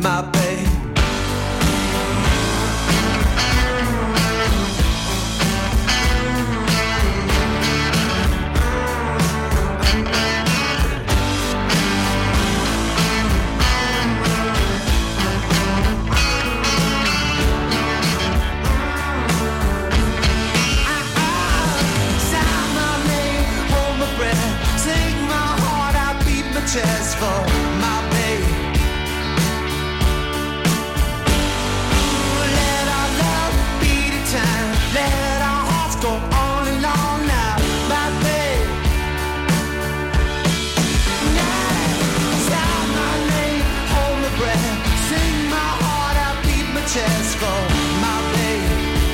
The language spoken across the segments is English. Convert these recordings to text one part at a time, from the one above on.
my babe. Chest for my babe. Let our love beat a time. Let our hearts go on and on now, my babe. Shout my name, hold my breath, sing my heart out, beat my chest for my babe.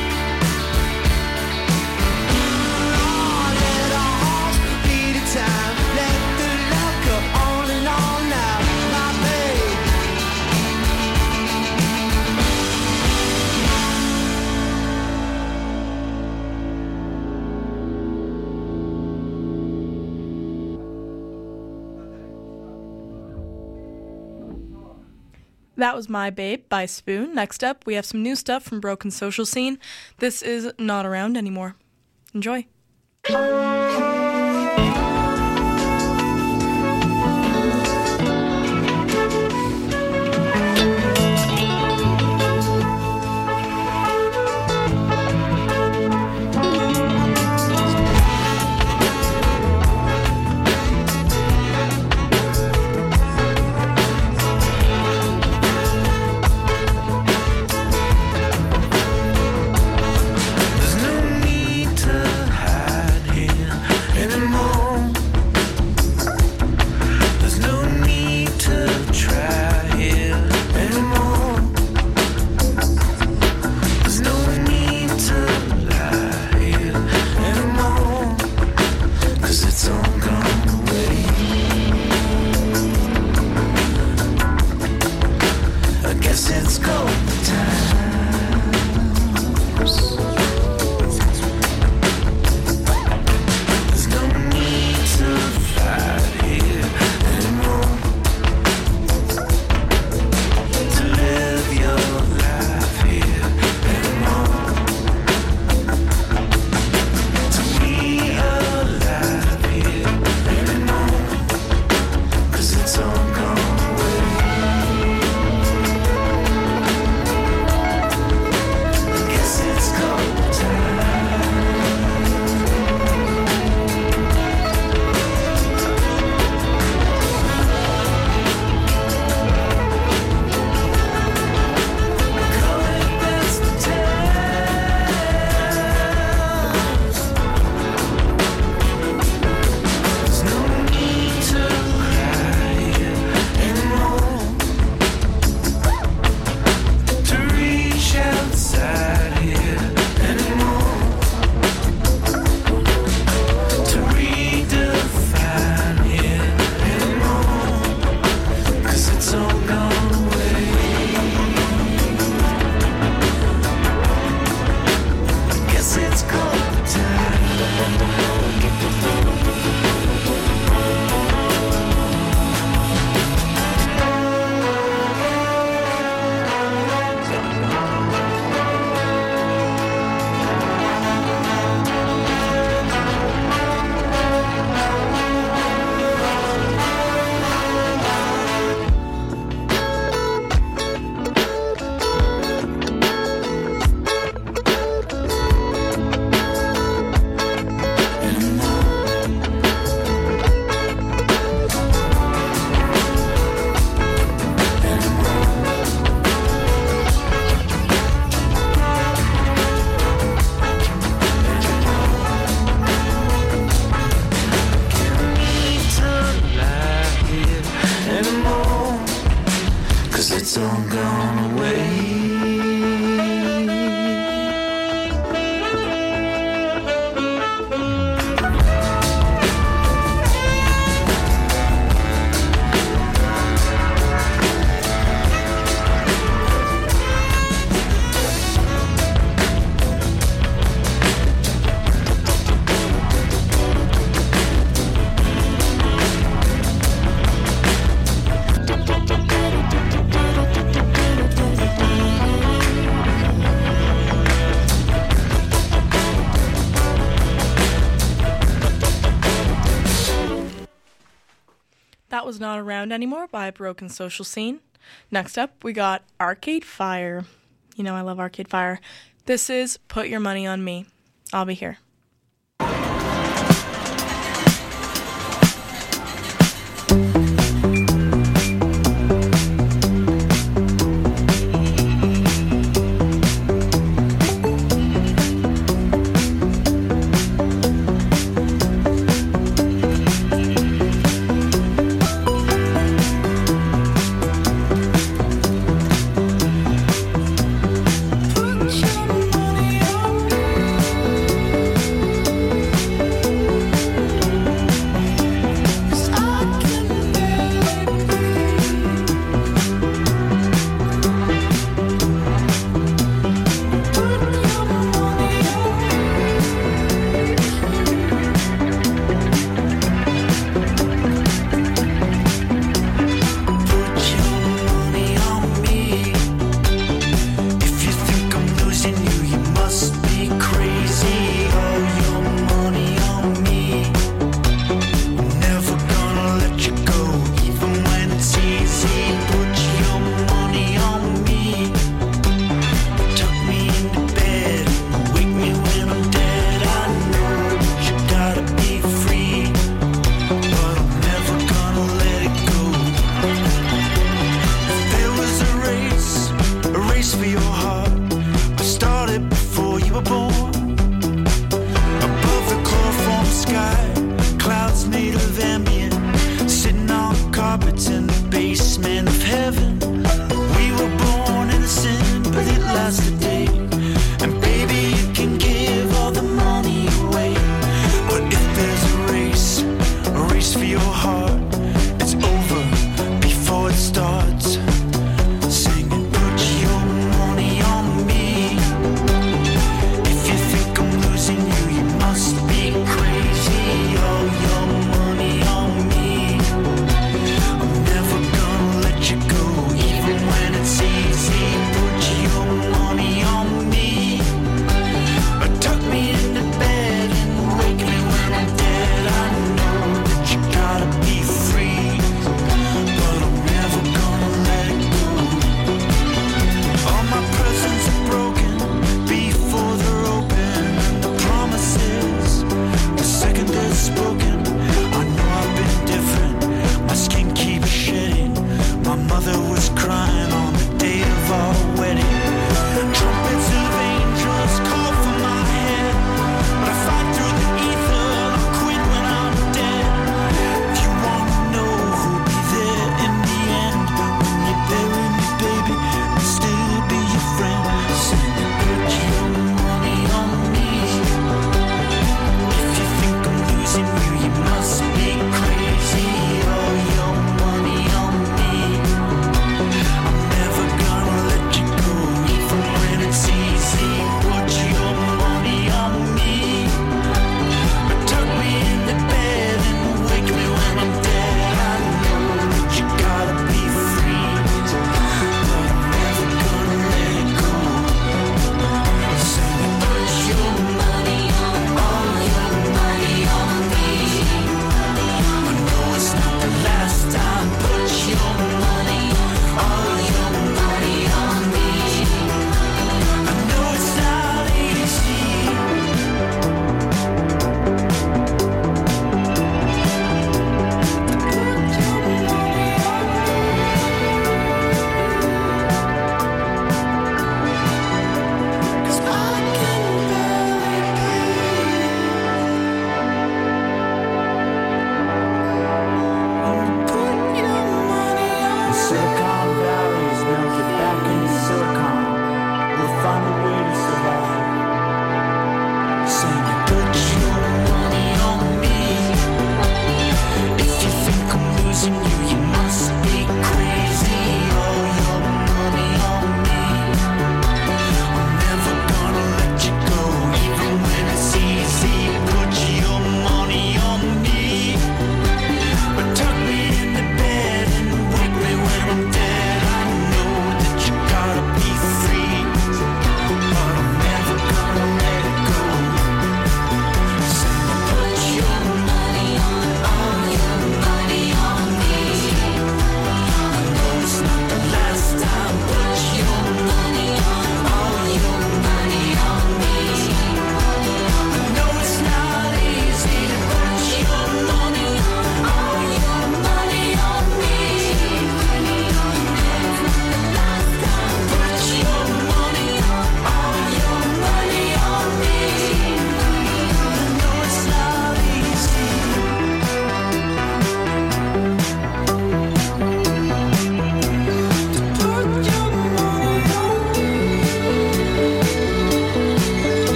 Let our hearts beat a time. Let the love go on and on now, my babe. That was My Babe by Spoon. Next up, we have some new stuff from Broken Social Scene. This is Not Around Anymore. Enjoy. There's no need to hide here anymore. There's no need to try here anymore. There's no need to lie here anymore. 'Cause it's all gone away. I guess it's go time. There's no need to fight here anymore. To live your life here anymore. To be alive here anymore. 'Cause it's all gone away. I guess it's go time. Call it best of times. There's no need to cry here anymore. To reach outside here anymore. To redefine here anymore. 'Cause it's all gone away. I guess it's go time. Need to lie here anymore. 'Cause it's all gone away. was Not Around Anymore by Broken Social Scene. Next up, we got Arcade Fire. You know I love Arcade Fire. This is Put Your Money on Me. I'll be here.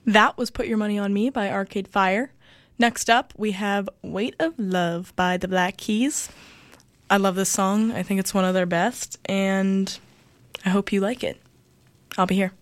That was Put Your Money on Me by Arcade Fire. Next up, we have Weight of Love by the Black Keys. I love this song. I think it's one of their best, and I hope you like it. I'll be here.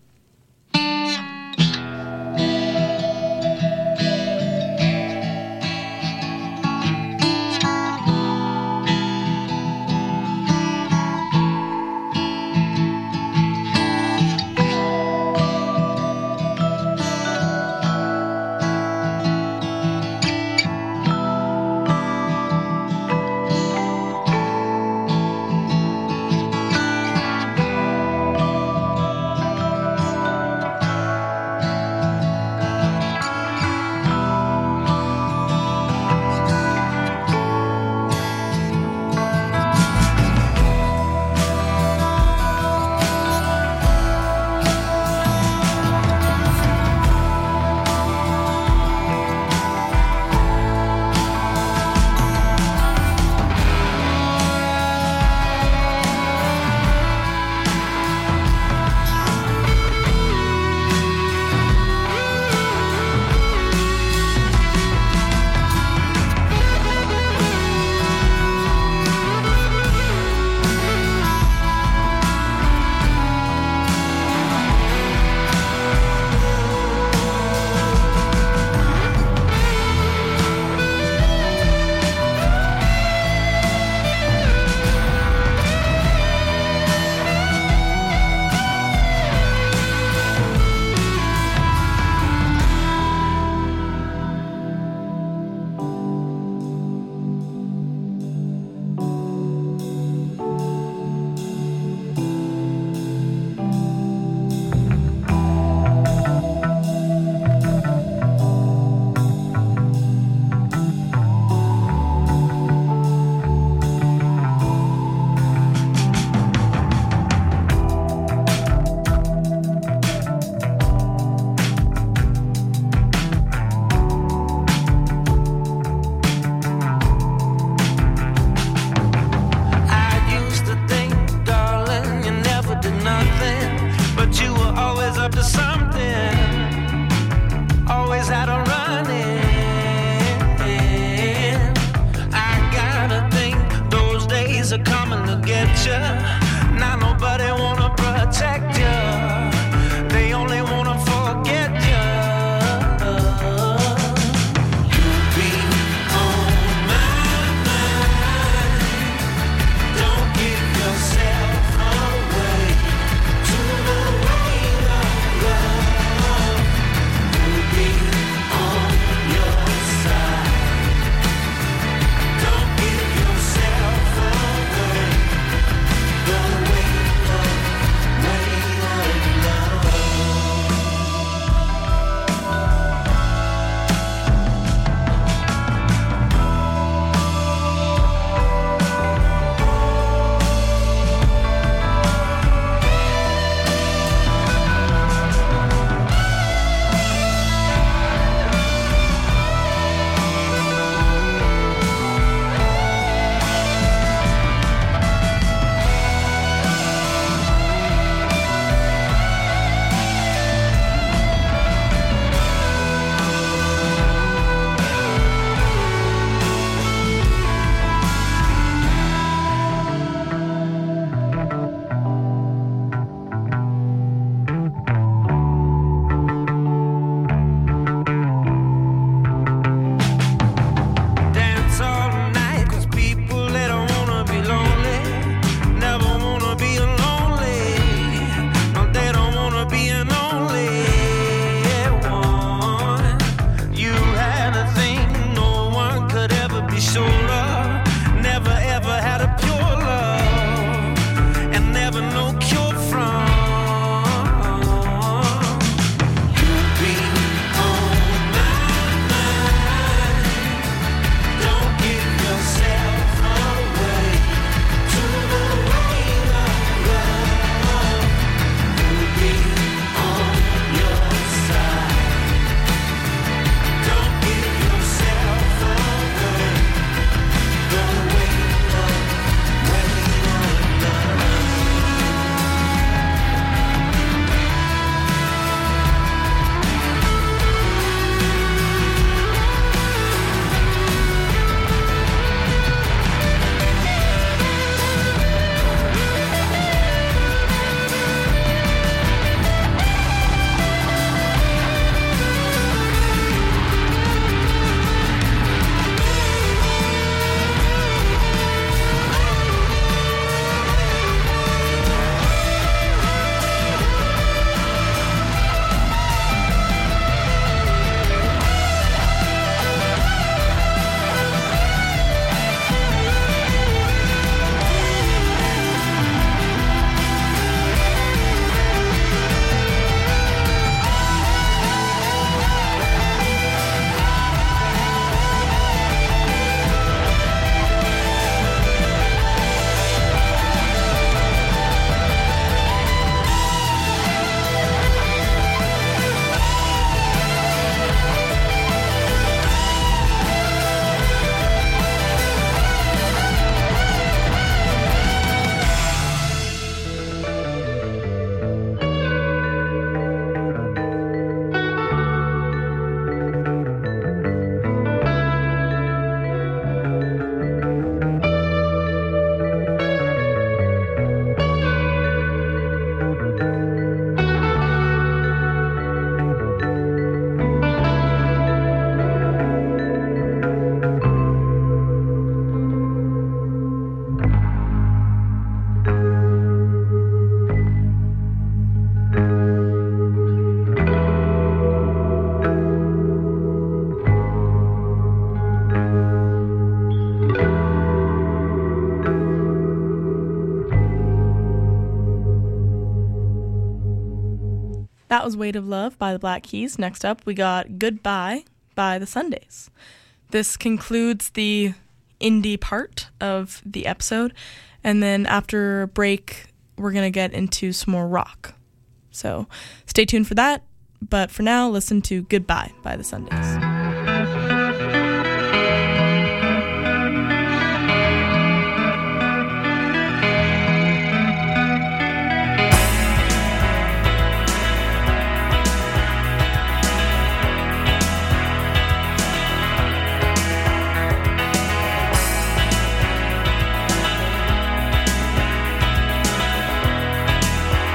That was Weight of Love by the Black Keys. Next up, we got Goodbye by the Sundays. This concludes the indie part of the episode, and then after a break, we're going to get into some more rock. So stay tuned for that, but for now, listen to Goodbye by the Sundays.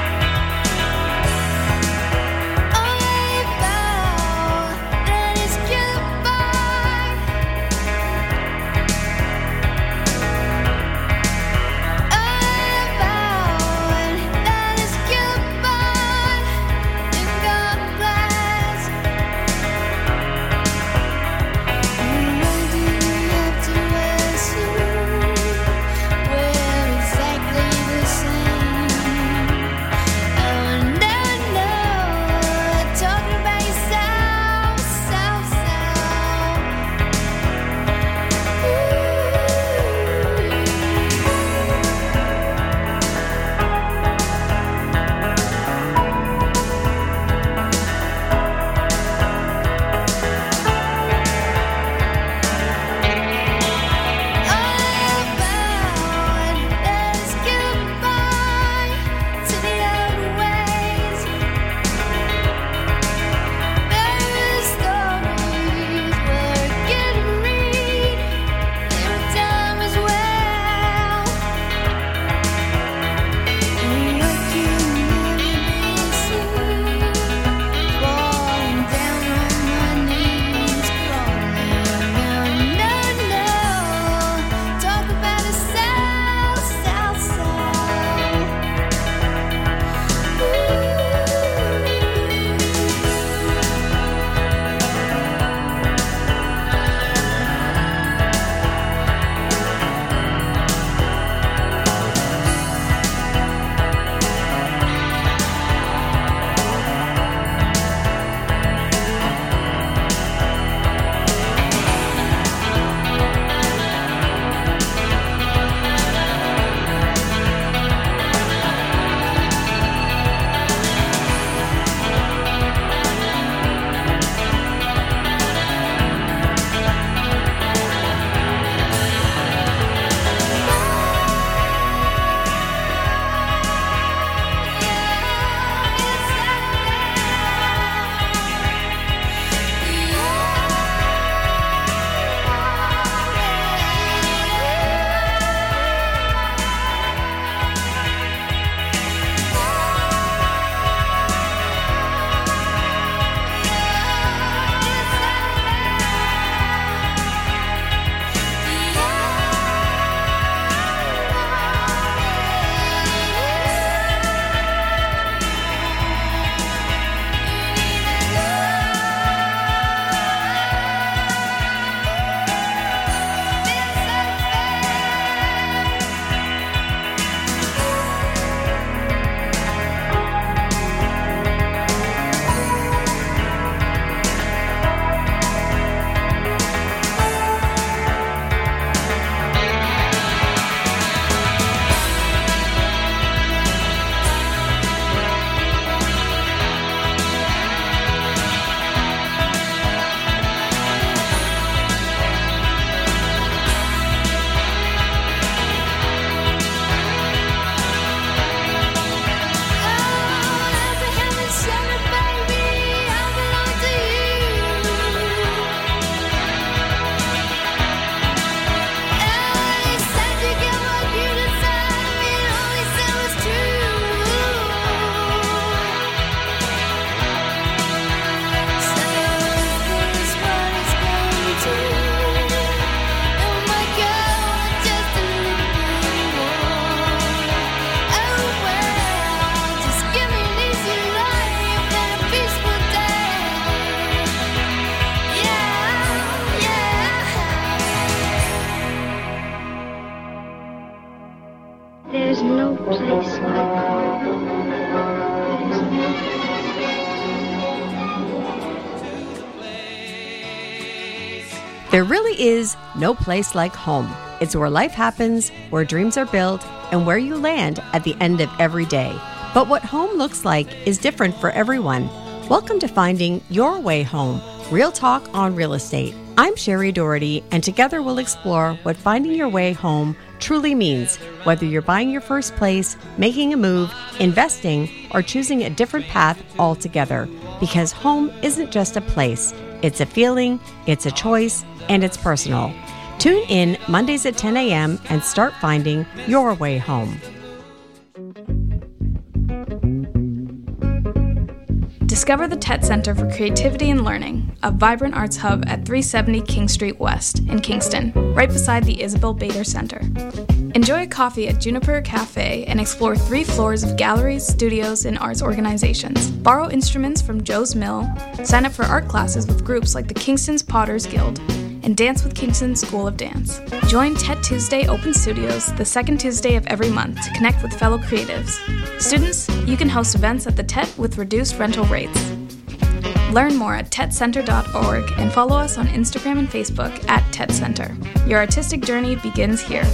I found that it's There really is no place like home. It's where life happens, where dreams are built, and where you land at the end of every day. But what home looks like is different for everyone. Welcome to Finding Your Way Home, Real Talk on Real Estate. I'm Sherry Doherty, and together we'll explore what finding your way home truly means, whether you're buying your first place, making a move, investing, or choosing a different path altogether. Because home isn't just a place, it's a feeling, it's a choice, and it's personal. Tune in Mondays at 10 a.m. and start finding your way home. Discover the TET Center for Creativity and Learning, a vibrant arts hub at 370 King Street West in Kingston, right beside the Isabel Bader Center. Enjoy a coffee at Juniper Cafe and explore 3 floors of galleries, studios, and arts organizations. Borrow instruments from Joe's Mill, sign up for art classes with groups like the Kingston's Potters Guild, and dance with Kingston School of Dance. Join TET Tuesday Open Studios the second Tuesday of every month to connect with fellow creatives. Students, you can host events at the TET with reduced rental rates. Learn more at tetcenter.org and follow us on Instagram and Facebook at TET Center. Your artistic journey begins here.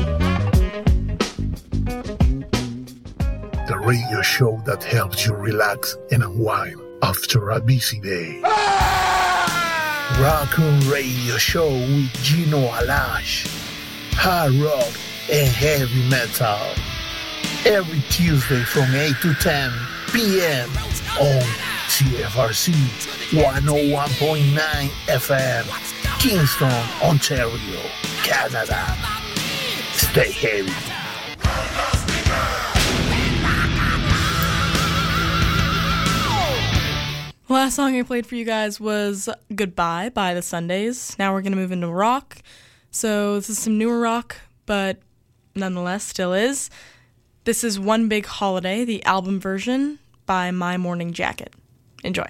The radio show that helps you relax and unwind after a busy day. Raccoon Radio Show with Gino Alash. Hard rock and heavy metal. Every Tuesday from 8 to 10 p.m. on CFRC 101.9 FM, Kingston, Ontario, Canada. Stay heavy. Last song I played for you guys was Goodbye by the Sundays. Now we're going to move into rock. So this is some newer rock, but nonetheless still is. This is One Big Holiday, the album version by My Morning Jacket. Enjoy.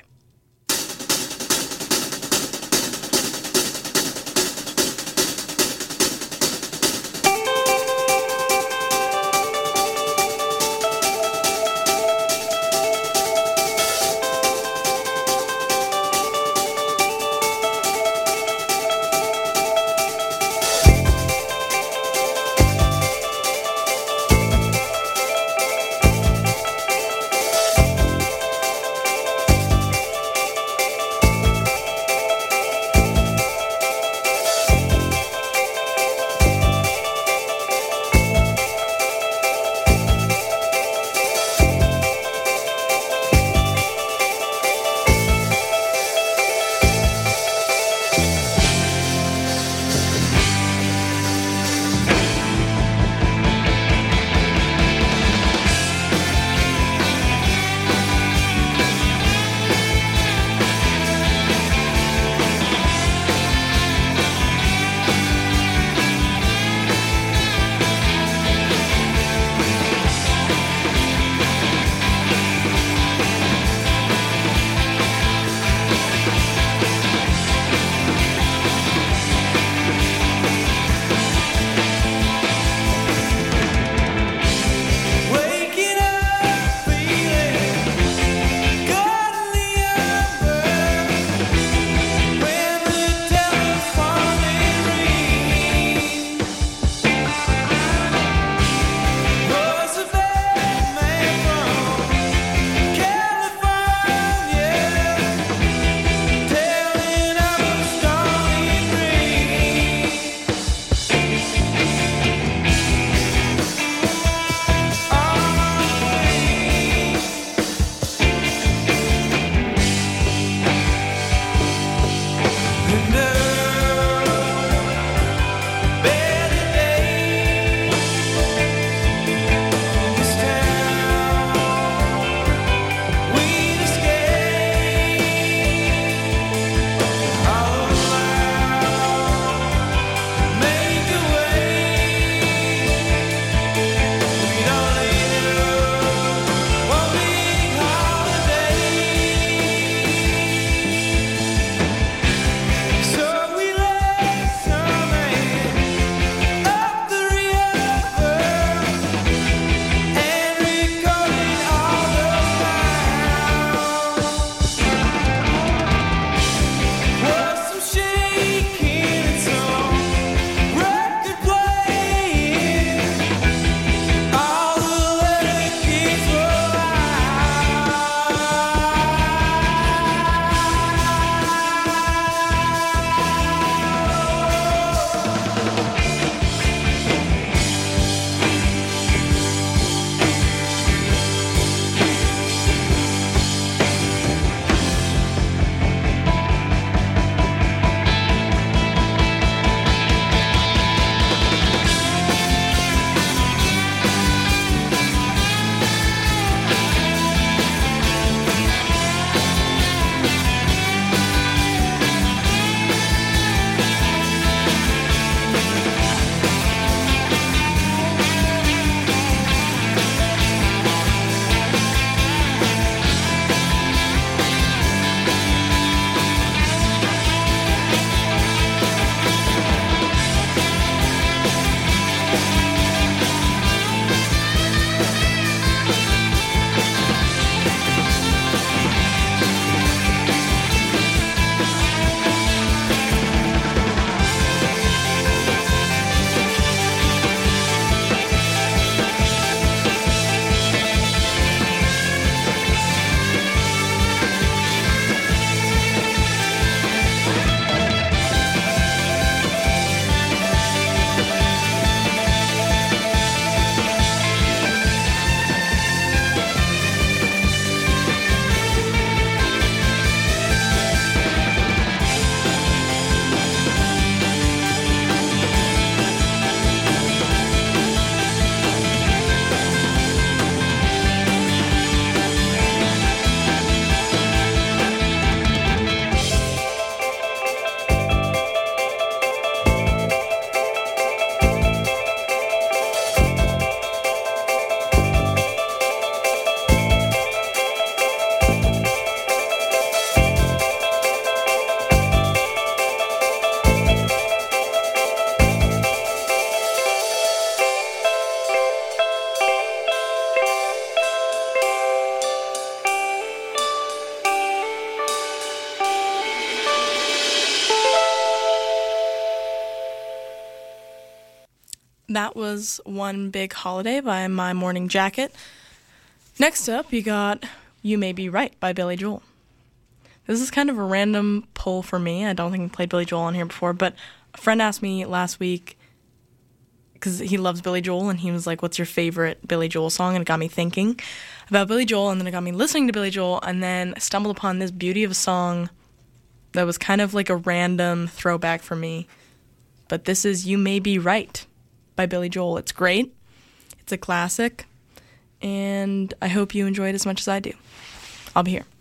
That was One Big Holiday by My Morning Jacket. Next up, you got You May Be Right by Billy Joel. This is kind of a random pull for me. I don't think I played Billy Joel on here before, but a friend asked me last week, because he loves Billy Joel, and he was like, what's your favorite Billy Joel song? And it got me thinking about Billy Joel, and then it got me listening to Billy Joel, and then I stumbled upon this beauty of a song that was kind of like a random throwback for me. But this is You May Be Right by Billy Joel. It's great. It's a classic. And I hope you enjoy it as much as I do. I'll be here.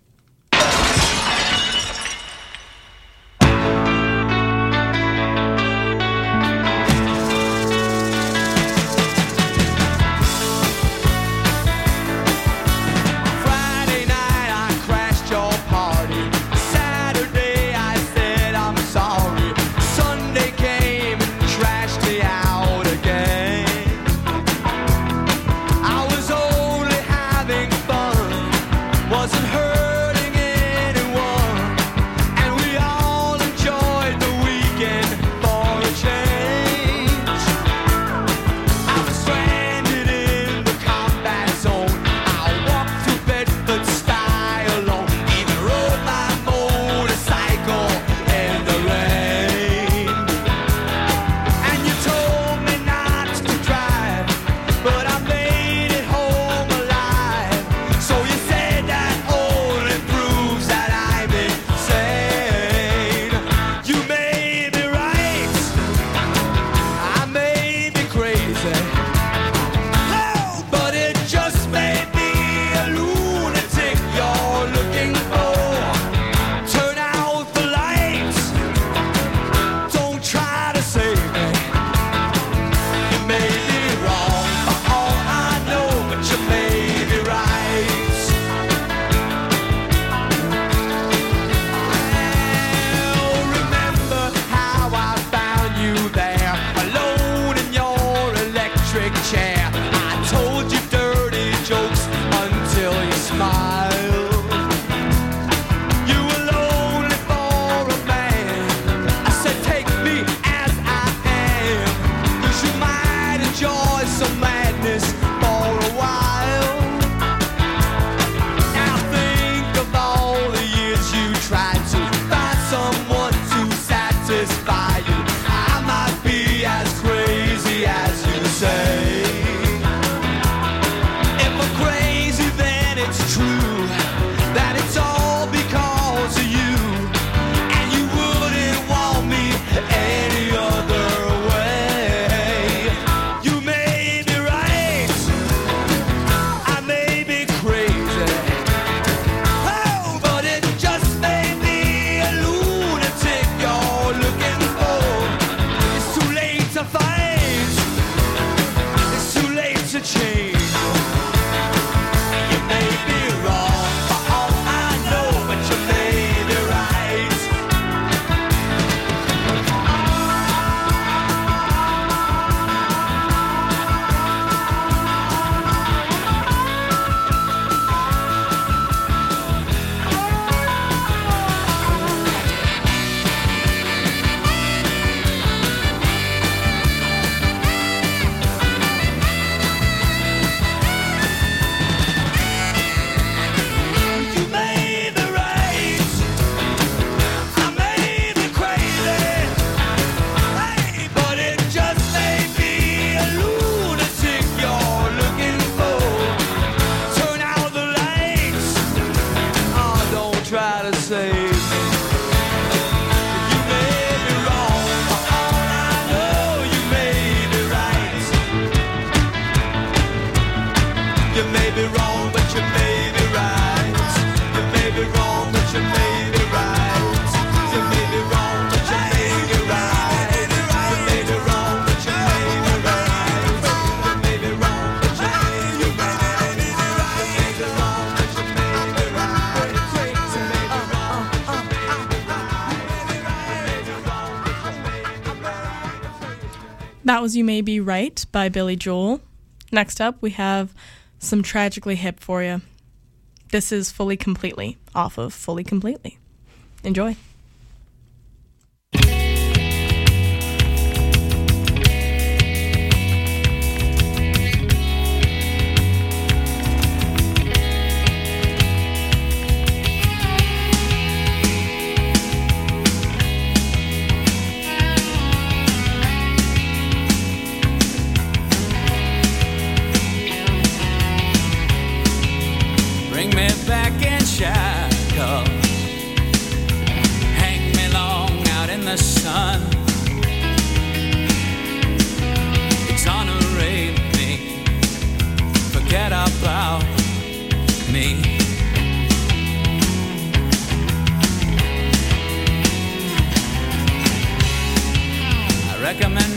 That was You May Be Right by Billy Joel. Next up, we have some Tragically Hip for you. This is Fully Completely, off of Fully Completely. Enjoy.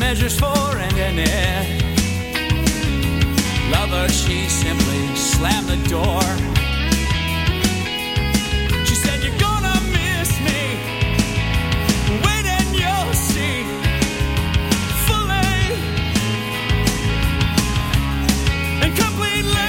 measures for and in it. Lover, she simply slammed the door. She said, you're gonna miss me. Wait and you'll see. Fully and completely.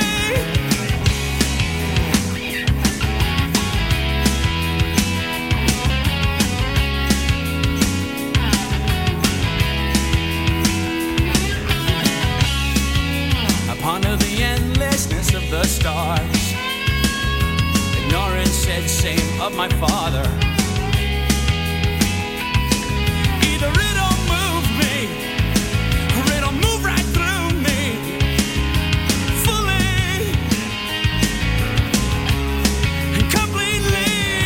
Ponder the endlessness of the stars. Ignorance said same of my father. Either it'll move me, or it'll move right through me. Fully and completely.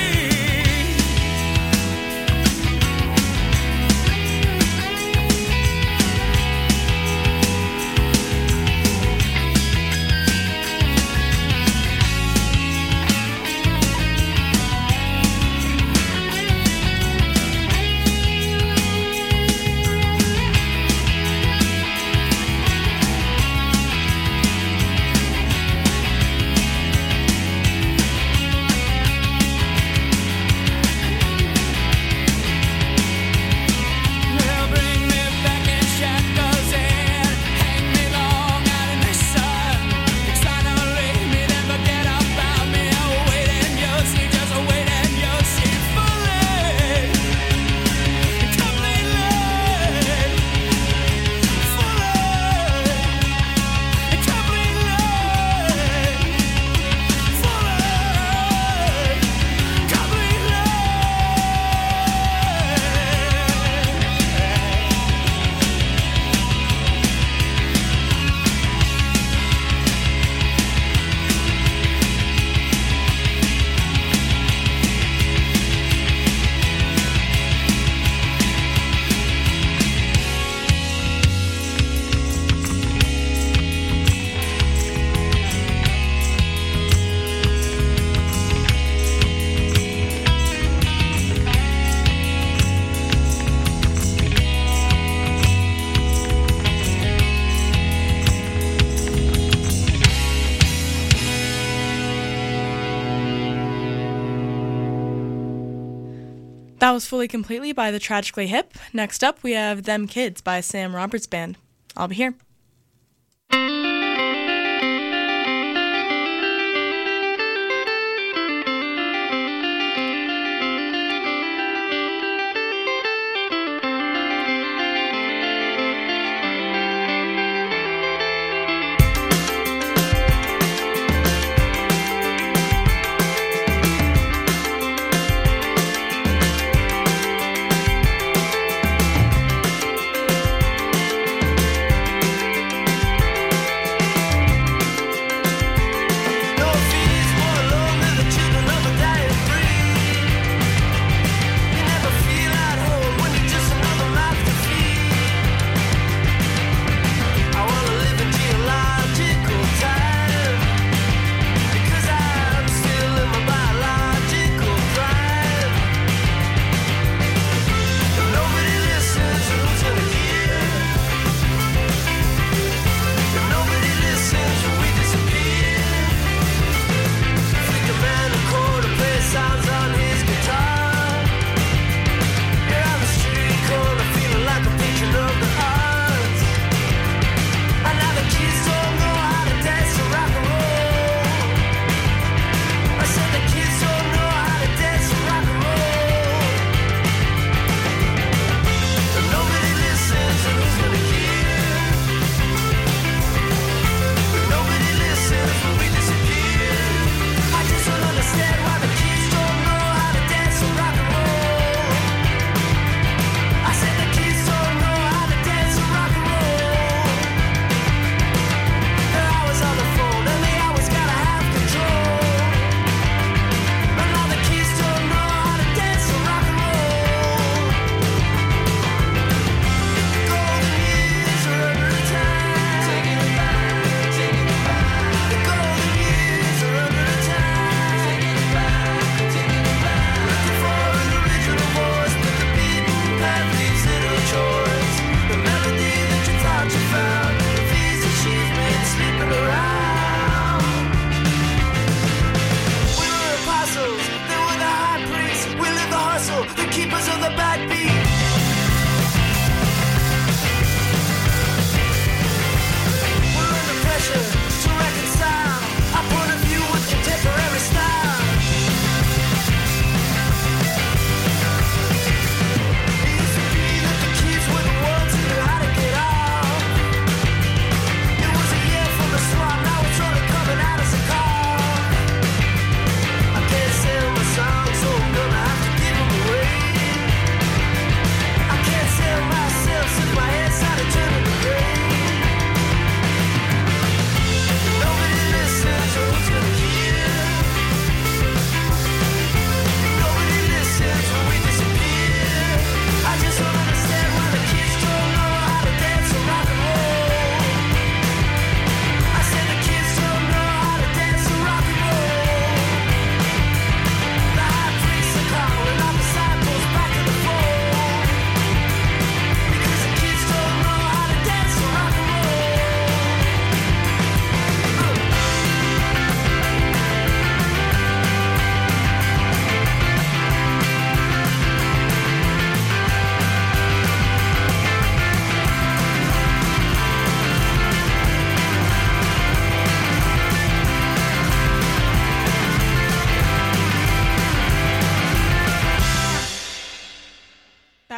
That was Fully Completely by the Tragically Hip. Next up, we have Them Kids by Sam Roberts Band. I'll be here.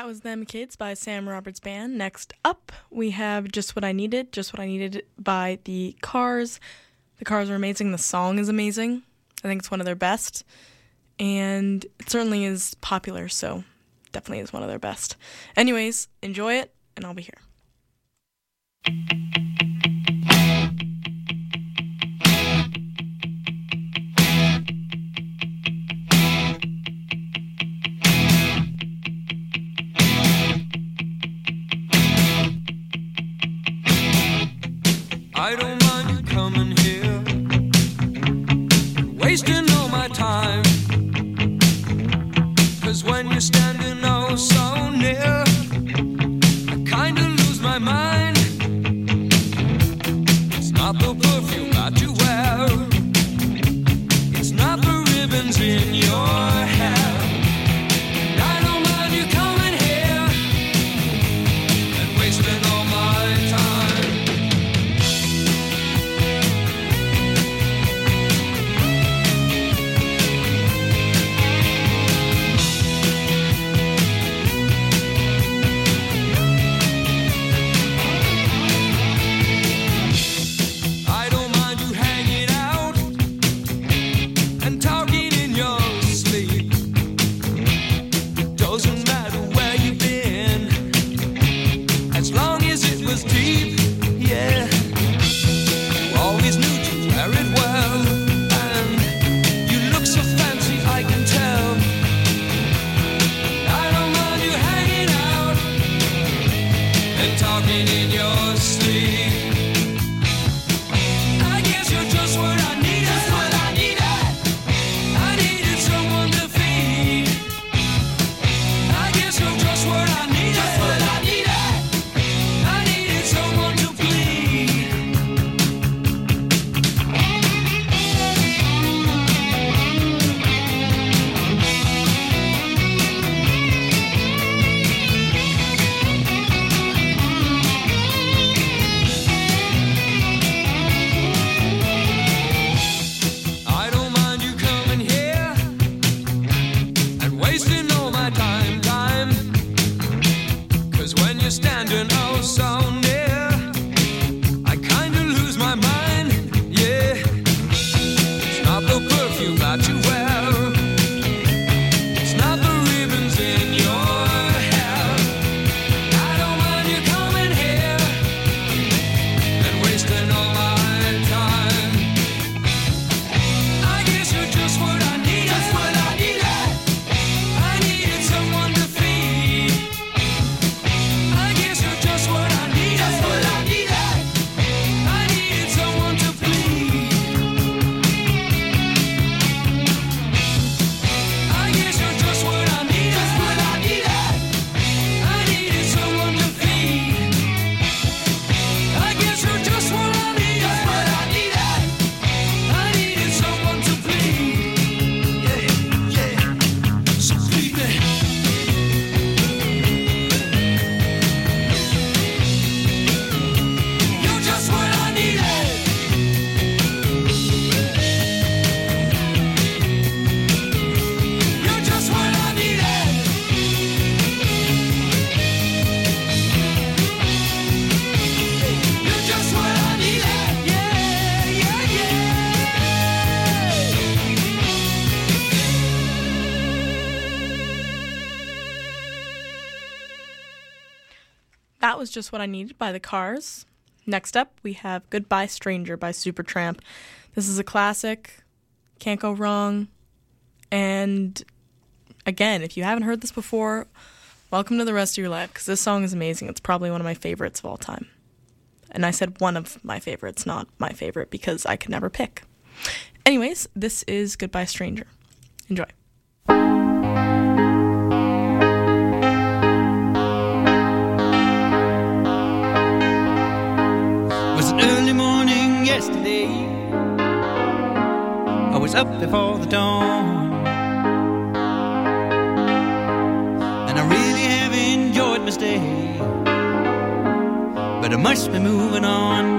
That was Them Kids by Sam Roberts Band. Next up, we have Just What I Needed by the Cars. The Cars are amazing. The song is amazing. I think it's one of their best. And it certainly is popular, so definitely is one of their best. Anyways, enjoy it, and I'll be here. I don't mind you coming here, wasting all my time. 'Cause when you're standing oh so near, I kinda lose my mind. It's not the perfume that you wear, it's not the ribbons in your hair. I don't mind you coming here and wasting all my time. That was Just What I Needed by the Cars. Next up, we have Goodbye Stranger by Supertramp. This is a classic, can't go wrong. And again, if you haven't heard this before, welcome to the rest of your life, because this song is amazing. It's probably one of my favorites of all time. And I said one of my favorites, not my favorite, because I could never pick. Anyways, this is Goodbye Stranger. Enjoy. Early morning yesterday, I was up before the dawn, and I really have enjoyed my stay, but I must be moving on.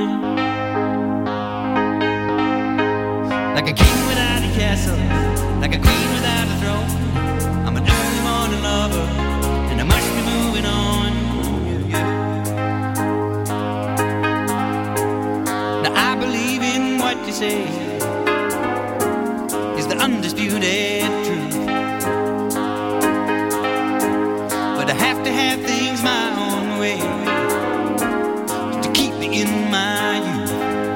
Like a king without a castle, like a queen without a throne, I'm an early morning lover, and I must be moving on. say is the undisputed truth. But I have to have things my own way to keep me in my youth.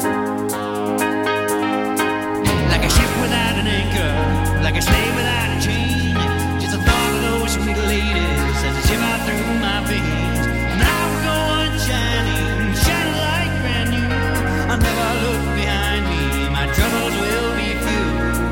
Like a ship without an anchor, like a slave without a chain. Just the thought of those sweet ladies as they shiver through my veins. And I will go on shining, shining like brand new. I'll never look behind me, my troubles will be few.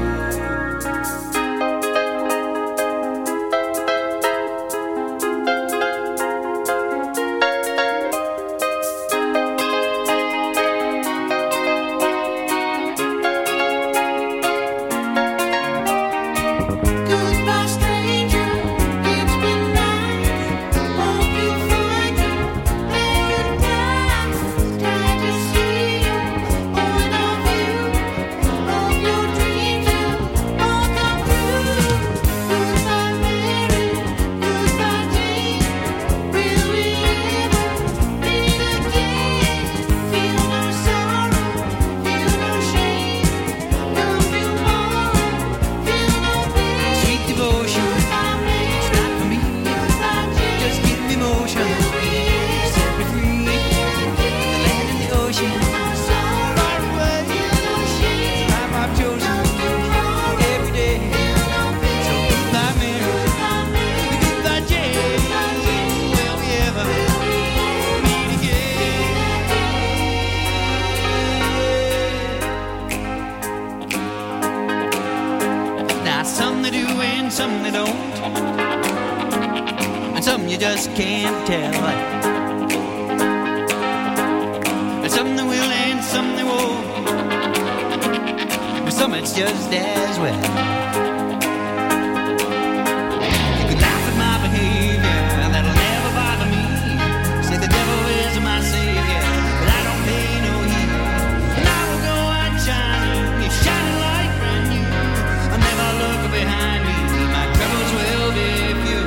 Goodbye, stranger. It's been nice. Hope you find your paradise. Glad to see you. Point of view. Hope your dreams will all come true. Goodbye, Mary. Goodbye, Jane. Will we ever meet again? Feel no sorrow. Feel no shame. Come tomorrow. Feel no pain. Sweet devotion, it's not for me. Just give me motion, set me free. The land and the ocean, far away. Life I've chosen every day. So goodbye, Mary. Goodbye, Jane. Will we ever meet again? Now some they do and some they don't, and some you just can't tell. And some they will and some they won't, but some it's just as well. You can laugh at my behavior, that'll never bother me. Say the devil is my savior, but I don't pay no heed. And I will go on shining, shining like brand new. I'll never look behind me, my troubles will be few.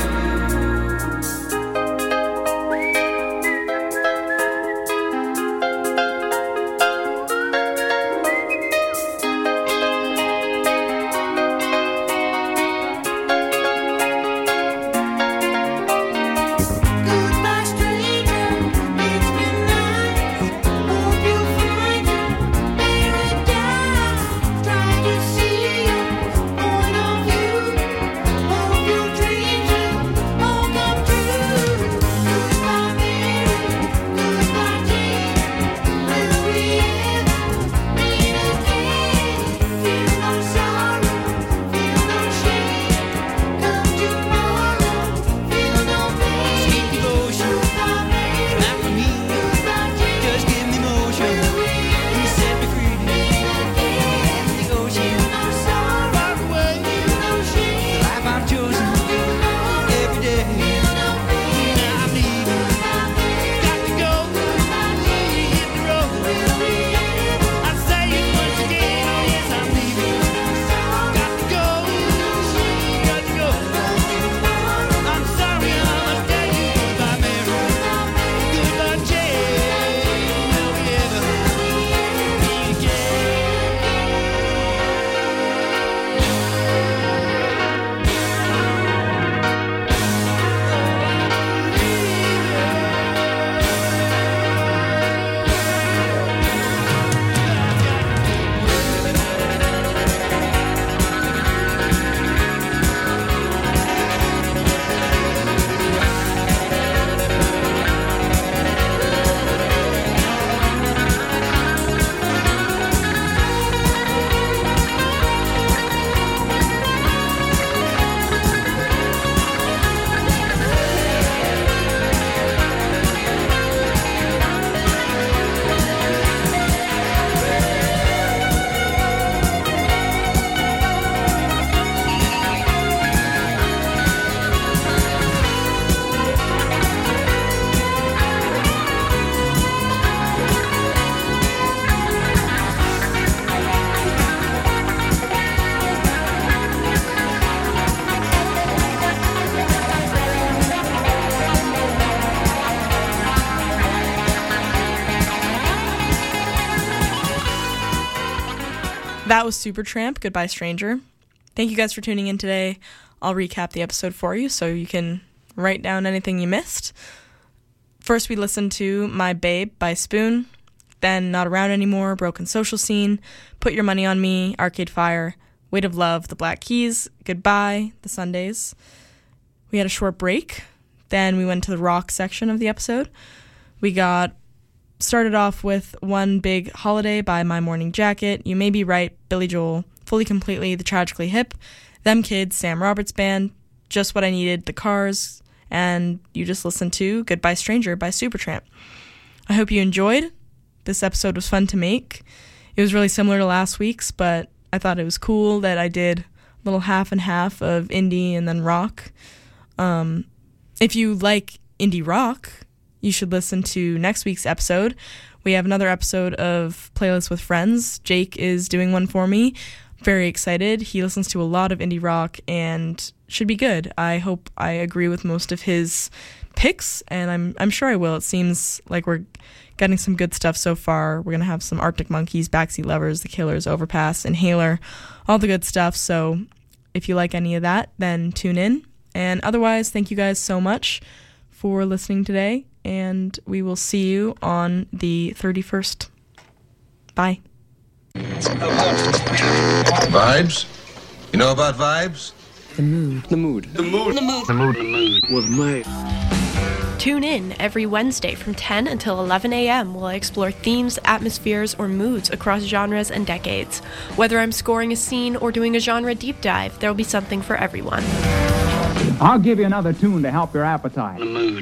That was Supertramp, Goodbye Stranger. Thank you guys for tuning in today. I'll recap the episode for you so you can write down anything you missed. First, we listened to My Babe by Spoon, then Not Around Anymore, Broken Social Scene, Put Your Money on Me, Arcade Fire, Weight of Love, The Black Keys, Goodbye, The Sundays. We had a short break. Then we went to the rock section of the episode. We got started off with One Big Holiday by My Morning Jacket, You May Be Right, Billy Joel, Fully Completely, The Tragically Hip, Them Kids, Sam Roberts Band, Just What I Needed, The Cars, and you just listened to Goodbye Stranger by Supertramp. I hope you enjoyed. This episode was fun to make. It was really similar to last week's, but I thought it was cool that I did a little half and half of indie and then rock. If you like indie rock, you should listen to next week's episode. We have another episode of Playlist with Friends. Jake is doing one for me. Very excited. He listens to a lot of indie rock and should be good. I hope I agree with most of his picks, and I'm sure I will. It seems like we're getting some good stuff so far. We're going to have some Arctic Monkeys, Backseat Lovers, The Killers, Overpass, Inhaler, all the good stuff. So if you like any of that, then tune in. And otherwise, thank you guys so much for listening today, and we will see you on the 31st. Bye. Vibes? You know about vibes? Tune in every Wednesday from 10 until 11 a.m. while I explore themes, atmospheres, or moods across genres and decades. Whether I'm scoring a scene or doing a genre deep dive, there'll be something for everyone. I'll give you another tune to help your appetite.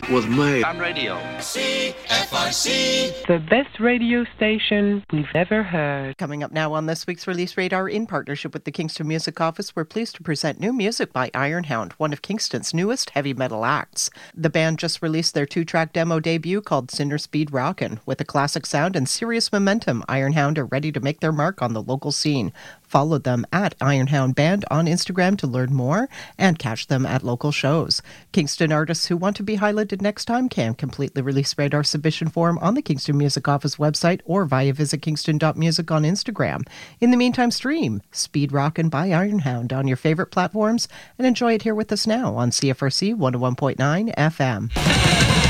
CFRC. The best radio station we've ever heard. Coming up now on this week's Release Radar, in partnership with the Kingston Music Office, we're pleased to present new music by Ironhound, one of Kingston's newest heavy metal acts. The band just released their 2-track demo debut called Sinner Speed Rockin'. With a classic sound and serious momentum, Ironhound are ready to make their mark on the local scene. Follow them at Ironhound Band on Instagram to learn more and catch them at local shows. Kingston artists who want to be highlighted next time can complete the Release Radar submission form on the Kingston Music Office website or via visit kingston.music on Instagram. In the meantime, stream Speed Rockin' by Ironhound on your favorite platforms and enjoy it here with us now on CFRC 101.9 FM.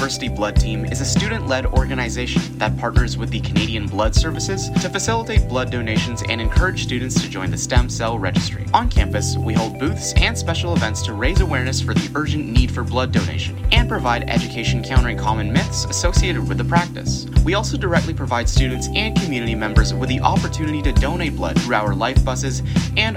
University Blood Team is a student-led organization that partners with the Canadian Blood Services to facilitate blood donations and encourage students to join the Stem Cell Registry. On campus, we hold booths and special events to raise awareness for the urgent need for blood donation and provide education countering common myths associated with the practice. We also directly provide students and community members with the opportunity to donate blood through our life buses and